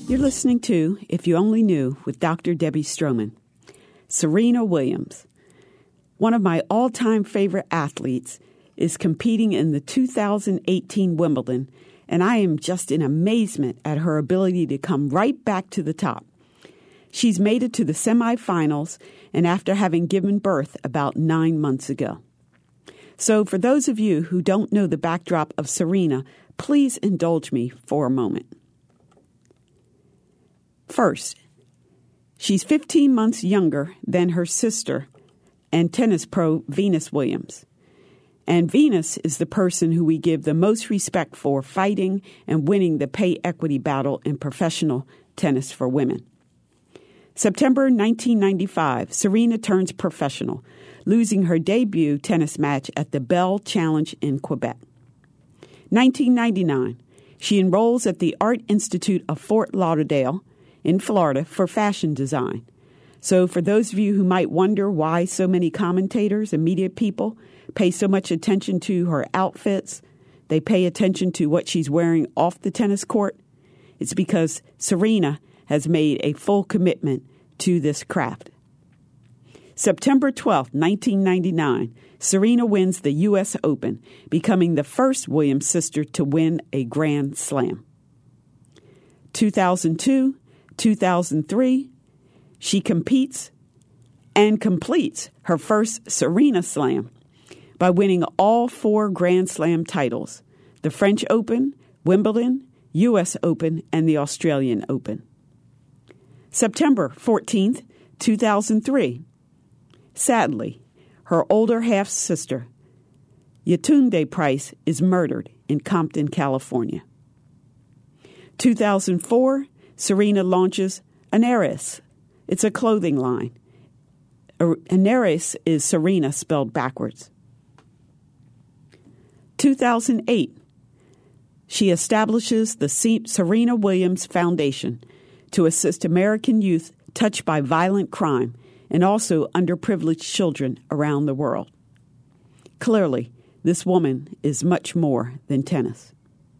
You're listening to If You Only Knew with Dr. Debbie Stroman. Serena Williams, one of my all-time favorite athletes, is competing in the 2018 Wimbledon, and I am just in amazement at her ability to come right back to the top. She's made it to the semifinals, and after having given birth about 9 months ago. So for those of you who don't know the backdrop of Serena, please indulge me for a moment. First, she's 15 months younger than her sister and tennis pro Venus Williams. And Venus is the person who we give the most respect for fighting and winning the pay equity battle in professional tennis for women. September 1995, Serena turns professional, losing her debut tennis match at the Bell Challenge in Quebec. 1999, she enrolls at the Art Institute of Fort Lauderdale in Florida for fashion design. So for those of you who might wonder why so many commentators and media people pay so much attention to her outfits, they pay attention to what she's wearing off the tennis court, it's because Serena has made a full commitment to this craft. September 12, 1999, Serena wins the U.S. Open, becoming the first Williams sister to win a Grand Slam. 2002, 2003, she competes and completes her first Serena Slam by winning all 4 Grand Slam titles, the French Open, Wimbledon, U.S. Open, and the Australian Open. September 14th, 2003. Sadly, her older half-sister, Yetunde Price, is murdered in Compton, California. 2004, Serena launches Aneris. It's a clothing line. Aneris is Serena spelled backwards. 2008, she establishes the Serena Williams Foundation to assist American youth touched by violent crime and also underprivileged children around the world. Clearly, this woman is much more than tennis.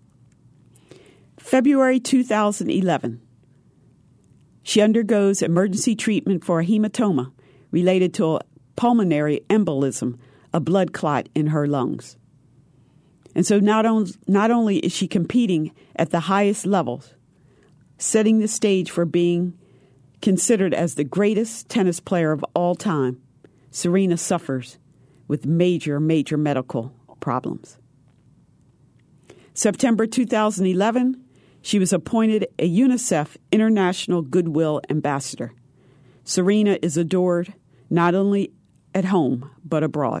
February 2011, she undergoes emergency treatment for a hematoma related to a pulmonary embolism, a blood clot in her lungs. And so not only is she competing at the highest levels, setting the stage for being considered as the greatest tennis player of all time, Serena suffers with major medical problems. September 2011, she was appointed a UNICEF International Goodwill Ambassador. Serena is adored not only at home, but abroad.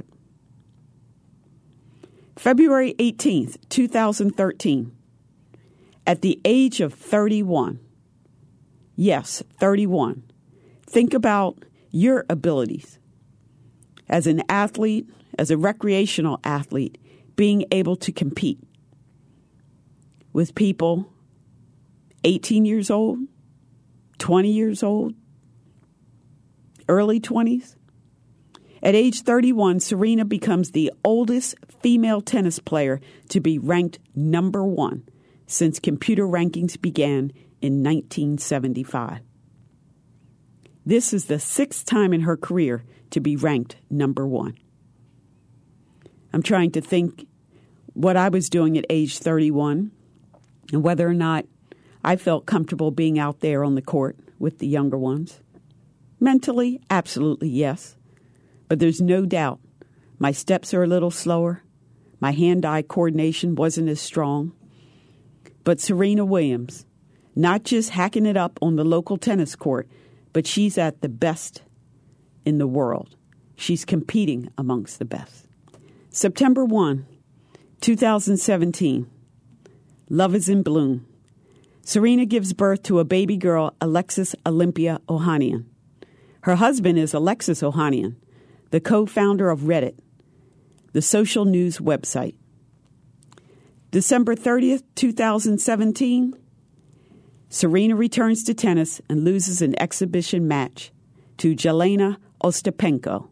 February 18th, 2013, at the age of 31, yes, 31, think about your abilities as an athlete, as a recreational athlete, being able to compete with people 18 years old, 20 years old, early 20s. At age 31, Serena becomes the oldest female tennis player to be ranked number 1 since computer rankings began in 1975. This is the 6th time in her career to be ranked number 1. I'm trying to think what I was doing at age 31 and whether or not I felt comfortable being out there on the court with the younger ones. Mentally, absolutely yes. But there's no doubt my steps are a little slower. My hand-eye coordination wasn't as strong. But Serena Williams, not just hacking it up on the local tennis court, but she's at the best in the world. She's competing amongst the best. September 1, 2017, love is in bloom. Serena gives birth to a baby girl, Alexis Olympia Ohanian. Her husband is Alexis Ohanian, the co-founder of Reddit, the social news website. December 30th, 2017, Serena returns to tennis and loses an exhibition match to Jelena Ostapenko.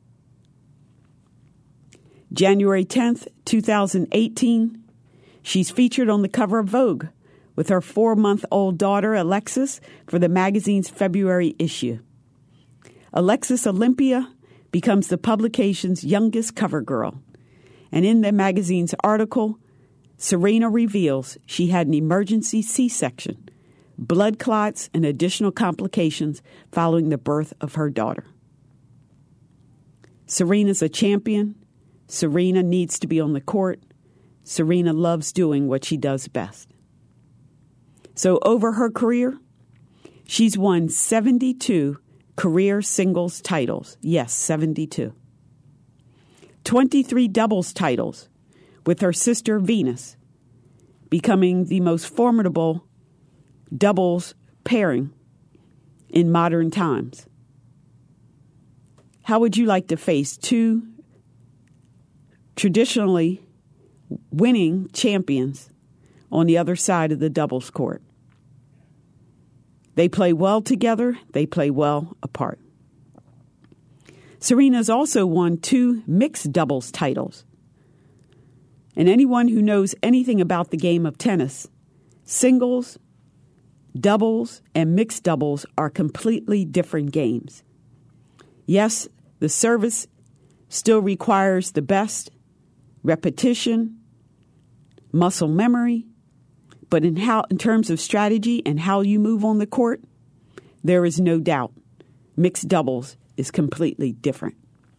January 10th, 2018, she's featured on the cover of Vogue with her 4-month-old daughter, Alexis, for the magazine's February issue. Alexis Olympia becomes the publication's youngest cover girl. And in the magazine's article, Serena reveals she had an emergency C-section, blood clots, and additional complications following the birth of her daughter. Serena's a champion. Serena needs to be on the court. Serena loves doing what she does best. So over her career, she's won 72 career singles titles. Yes, 72. 23 doubles titles, with her sister Venus becoming the most formidable doubles pairing in modern times. How would you like to face two traditionally winning champions on the other side of the doubles court? They play well together. They play well apart. Serena's also won 2 mixed doubles titles. And anyone who knows anything about the game of tennis, singles, doubles, and mixed doubles are completely different games. Yes, the service still requires the best, repetition, muscle memory, but in terms of strategy and how you move on the court, there is no doubt mixed doubles is completely different.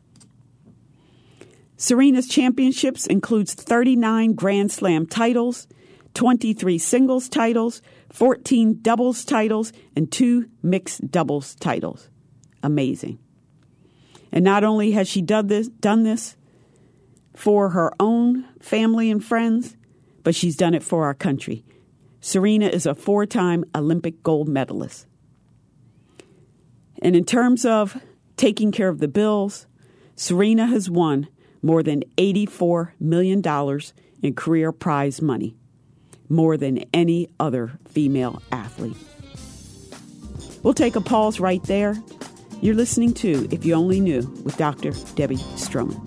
Serena's championships includes 39 Grand Slam titles, 23 singles titles, 14 doubles titles, and 2 mixed doubles titles. Amazing. And not only has she done this for her own family and friends, but she's done it for our country. Serena is a 4-time Olympic gold medalist. And in terms of taking care of the bills, Serena has won more than $84 million in career prize money, more than any other female athlete. We'll take a pause right there. You're listening to If You Only Knew with Dr. Debbie Stroman.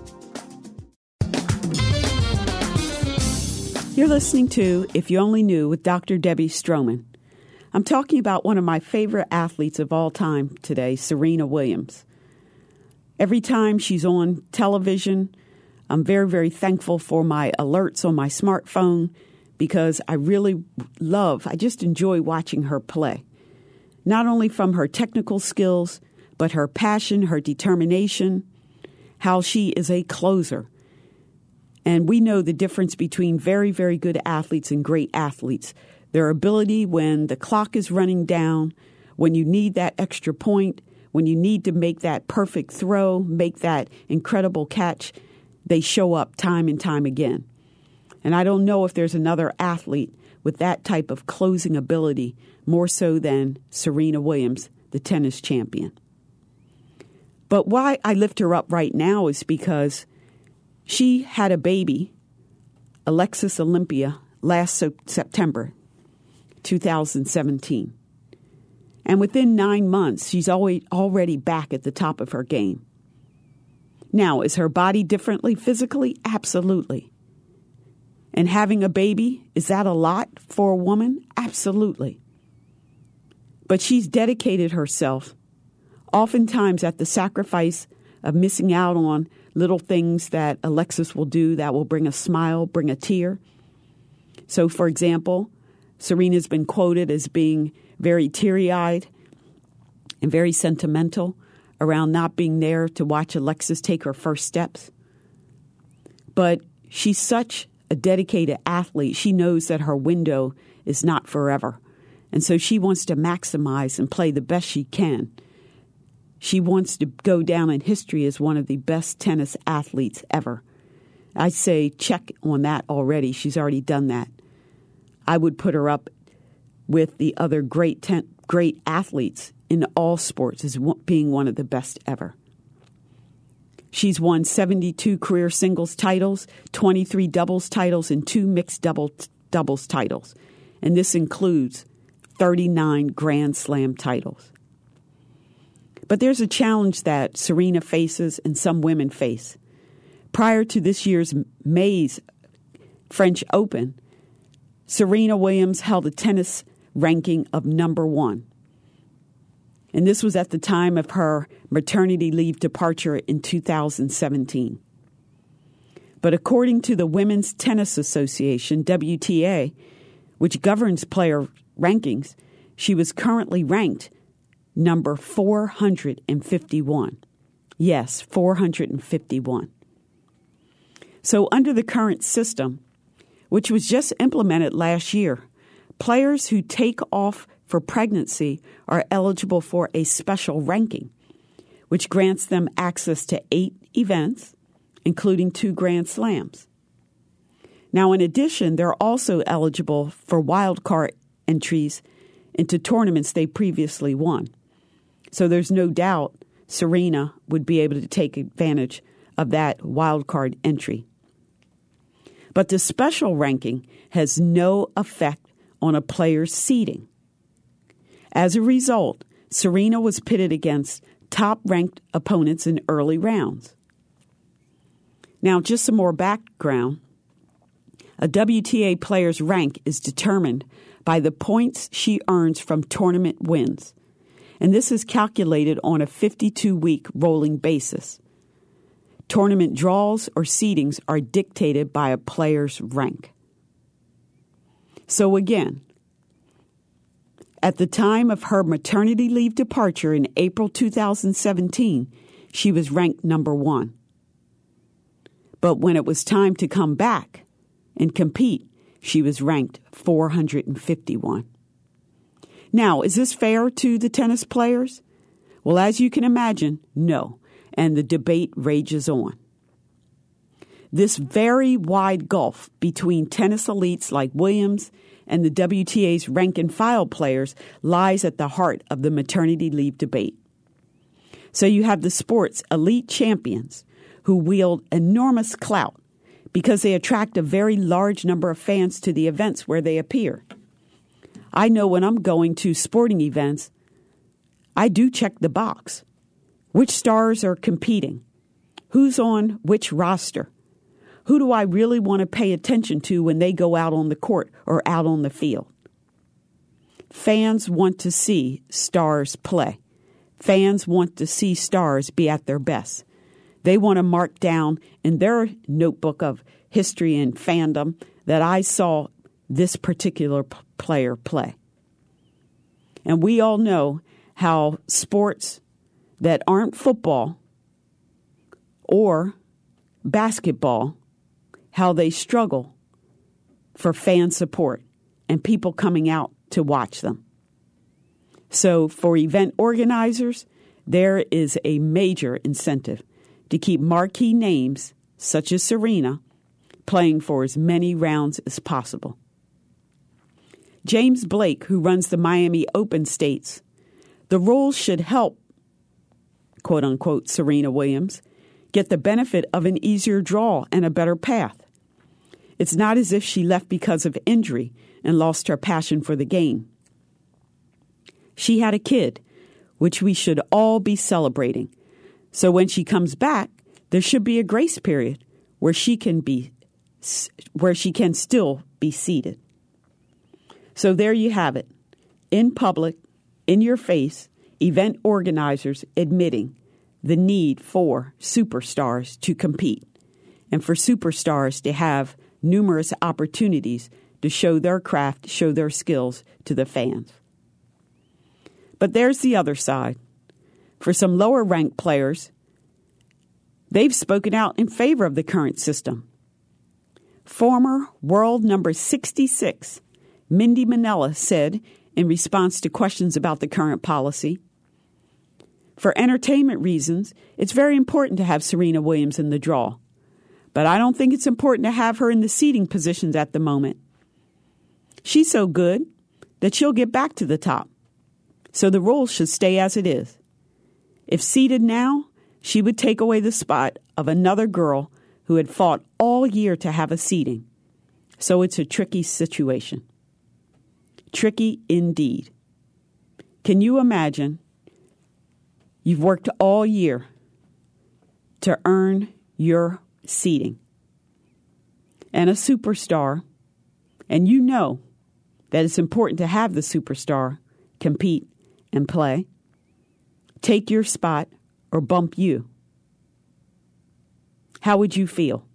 You're listening to If You Only Knew with Dr. Debbie Stroman. I'm talking about one of my favorite athletes of all time today, Serena Williams. Every time she's on television, I'm very, very thankful for my alerts on my smartphone because I just enjoy watching her play. Not only from her technical skills, but her passion, her determination, how she is a closer. And we know the difference between very, very good athletes and great athletes. Their ability when the clock is running down, when you need that extra point, when you need to make that perfect throw, make that incredible catch, they show up time and time again. And I don't know if there's another athlete with that type of closing ability more so than Serena Williams, the tennis champion. But why I lift her up right now is because she had a baby, Alexis Olympia, last September 2017. And within 9 months, she's already back at the top of her game. Now, is her body differently physically? Absolutely. And having a baby, is that a lot for a woman? Absolutely. But she's dedicated herself, oftentimes at the sacrifice of missing out on little things that Alexis will do that will bring a smile, bring a tear. So, for example, Serena's been quoted as being very teary-eyed and very sentimental around not being there to watch Alexis take her first steps. But she's such a dedicated athlete. She knows that her window is not forever. And so she wants to maximize and play the best she can. She wants to go down in history as one of the best tennis athletes ever. I say check on that already. She's already done that. I would put her up with the other great athletes in all sports as being one of the best ever. She's won 72 career singles titles, 23 doubles titles, and 2 mixed doubles titles. And this includes 39 Grand Slam titles. But there's a challenge that Serena faces and some women face. Prior to this year's May's French Open, Serena Williams held a tennis ranking of number 1. And this was at the time of her maternity leave departure in 2017. But according to the Women's Tennis Association, WTA, which governs player rankings, she was currently ranked number 451. Yes, 451. So under the current system, which was just implemented last year, players who take off for pregnancy are eligible for a special ranking, which grants them access to 8 events, including 2 Grand Slams. Now, in addition, they're also eligible for wildcard entries into tournaments they previously won. So there's no doubt Serena would be able to take advantage of that wildcard entry. But the special ranking has no effect on a player's seeding. As a result, Serena was pitted against top-ranked opponents in early rounds. Now, just some more background. A WTA player's rank is determined by the points she earns from tournament wins, and this is calculated on a 52-week rolling basis. Tournament draws or seedings are dictated by a player's rank. So again, at the time of her maternity leave departure in April 2017, she was ranked number 1. But when it was time to come back and compete, she was ranked 451. Now, is this fair to the tennis players? Well, as you can imagine, no, and the debate rages on. This very wide gulf between tennis elites like Williams and the WTA's rank-and-file players lies at the heart of the maternity leave debate. So you have the sport's elite champions who wield enormous clout because they attract a very large number of fans to the events where they appear. I know when I'm going to sporting events, I do check the box. Which stars are competing? Who's on which roster? Who do I really want to pay attention to when they go out on the court or out on the field? Fans want to see stars play. Fans want to see stars be at their best. They want to mark down in their notebook of history and fandom that I saw this particular player play. And we all know how sports that aren't football or basketball, how they struggle for fan support and people coming out to watch them. So for event organizers, there is a major incentive to keep marquee names, such as Serena, playing for as many rounds as possible. James Blake, who runs the Miami Open, states, "The rules should help, quote-unquote, Serena Williams, get the benefit of an easier draw and a better path. It's not as if she left because of injury and lost her passion for the game. She had a kid, which we should all be celebrating. So when she comes back, there should be a grace period where she can still be seated." So there you have it. In public, in your face, event organizers admitting the need for superstars to compete and for superstars to have numerous opportunities to show their craft, show their skills to the fans. But there's the other side. For some lower-ranked players, they've spoken out in favor of the current system. Former world number 66, Mindy Manella, said in response to questions about the current policy, "For entertainment reasons, it's very important to have Serena Williams in the draw. But I don't think it's important to have her in the seeding positions at the moment. She's so good that she'll get back to the top. So the rules should stay as it is. If seeded now, she would take away the spot of another girl who had fought all year to have a seeding. So it's a tricky situation." Tricky indeed. Can you imagine? You've worked all year to earn your seeding. And a superstar and you know that it's important to have the superstar compete and play, take your spot or bump you, how would you feel?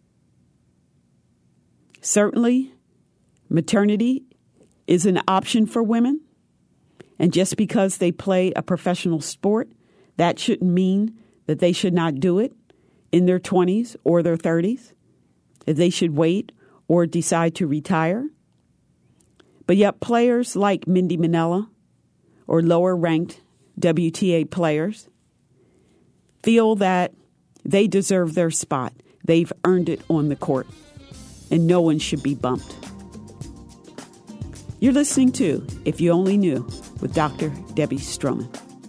Certainly, maternity is an option for women, and just because they play a professional sport, that shouldn't mean that they should not do it in their 20s or their 30s, that they should wait or decide to retire. But yet players like Mindy Manella or lower-ranked WTA players feel that they deserve their spot. They've earned it on the court, and no one should be bumped. You're listening to If You Only Knew with Dr. Debbie Stroman.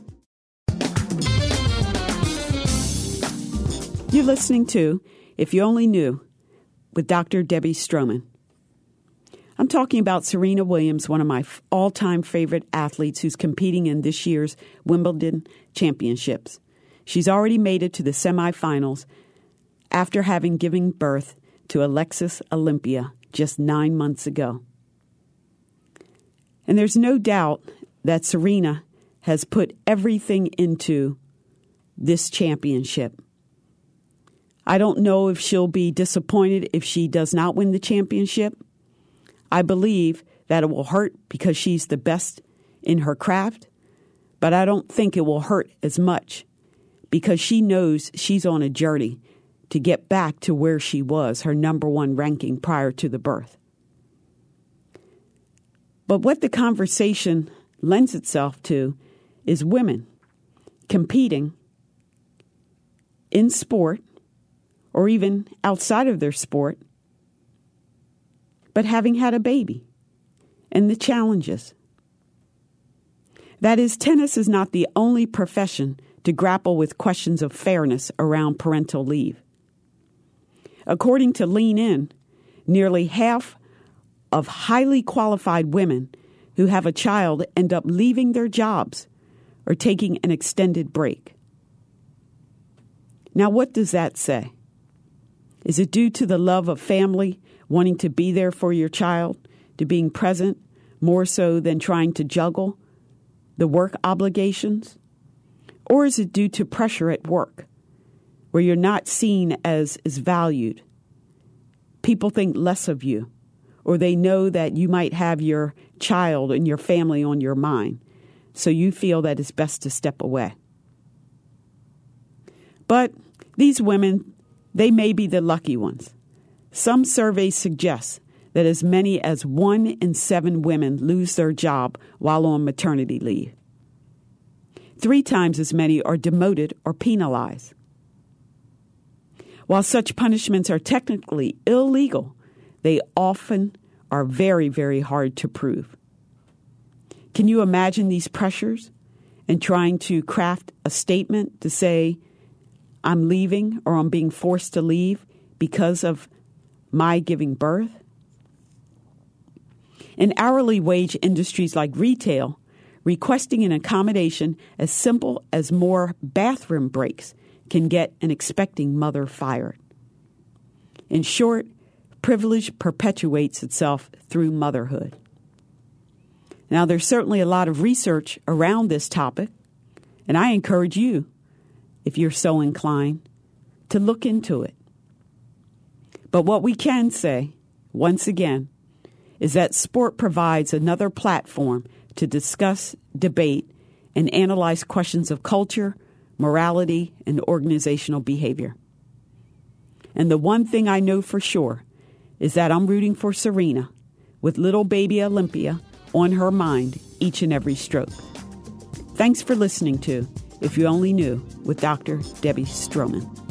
You're listening to If You Only Knew with Dr. Debbie Stroman. I'm talking about Serena Williams, one of my all-time favorite athletes who's competing in this year's Wimbledon Championships. She's already made it to the semifinals after having given birth to Alexis Olympia just 9 months ago. And there's no doubt that Serena has put everything into this championship. I don't know if she'll be disappointed if she does not win the championship. I believe that it will hurt because she's the best in her craft, but I don't think it will hurt as much because she knows she's on a journey to get back to where she was, her number one ranking prior to the birth. But what the conversation lends itself to is women competing in sport or even outside of their sport, but having had a baby and the challenges. That is, tennis is not the only profession to grapple with questions of fairness around parental leave. According to Lean In, nearly half of highly qualified women who have a child end up leaving their jobs or taking an extended break. Now, what does that say? Is it due to the love of family, wanting to be there for your child, to being present more so than trying to juggle the work obligations? Or is it due to pressure at work, where you're not seen as valued? People think less of you, or they know that you might have your child and your family on your mind, so you feel that it's best to step away. But these women, they may be the lucky ones. Some surveys suggest that as many as 1 in 7 women lose their job while on maternity leave. 3 times as many are demoted or penalized. While such punishments are technically illegal, they often are very, very hard to prove. Can you imagine these pressures and trying to craft a statement to say, I'm leaving or I'm being forced to leave because of my giving birth? In hourly wage industries like retail, requesting an accommodation as simple as more bathroom breaks can get an expecting mother fired. In short, privilege perpetuates itself through motherhood. Now, there's certainly a lot of research around this topic, and I encourage you, if you're so inclined, to look into it. But what we can say, once again, is that sport provides another platform to discuss, debate, and analyze questions of culture, morality, and organizational behavior. And the one thing I know for sure is that I'm rooting for Serena, with little baby Olympia on her mind each and every stroke. Thanks for listening to If You Only Knew with Dr. Debbie Stroman.